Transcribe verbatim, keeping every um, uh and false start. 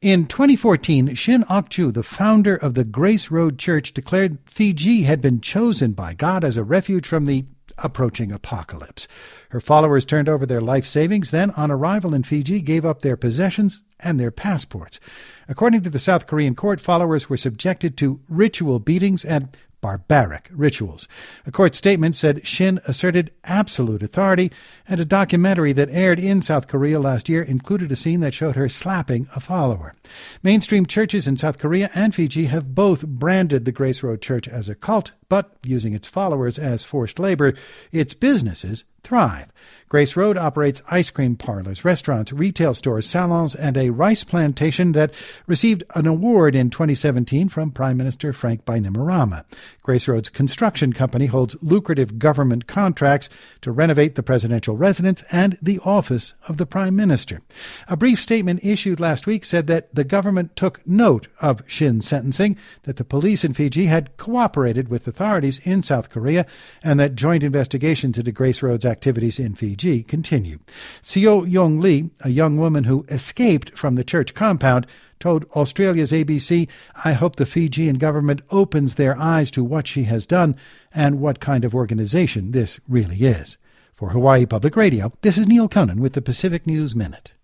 In twenty fourteen, Shin Ok-ju, the founder of the Grace Road Church, declared Fiji had been chosen by God as a refuge from the approaching apocalypse. Her followers turned over their life savings, then, on arrival in Fiji, gave up their possessions and their passports. According to the South Korean court, followers were subjected to ritual beatings and barbaric rituals. A court statement said Shin asserted absolute authority, and a documentary that aired in South Korea last year included a scene that showed her slapping a follower. Mainstream churches in South Korea and Fiji have both branded the Grace Road Church as a cult, but using its followers as forced labor, its businesses thrive. Grace Road operates ice cream parlors, restaurants, retail stores, salons, and a rice plantation that received an award in twenty seventeen from Prime Minister Frank Bainimarama. Grace Road's construction company holds lucrative government contracts to renovate the presidential residence and the office of the Prime Minister. A brief statement issued last week said that the government took note of Shin's sentencing, that the police in Fiji had cooperated with authorities in South Korea, and that joint investigations into Grace Road's activities in Fiji continue. Seo Yong Lee, a young woman who escaped from the church compound, told Australia's A B C, "I hope the Fijian government opens their eyes to what she has done and what kind of organization this really is." For Hawaii Public Radio, this is Neil Conan with the Pacific News Minute.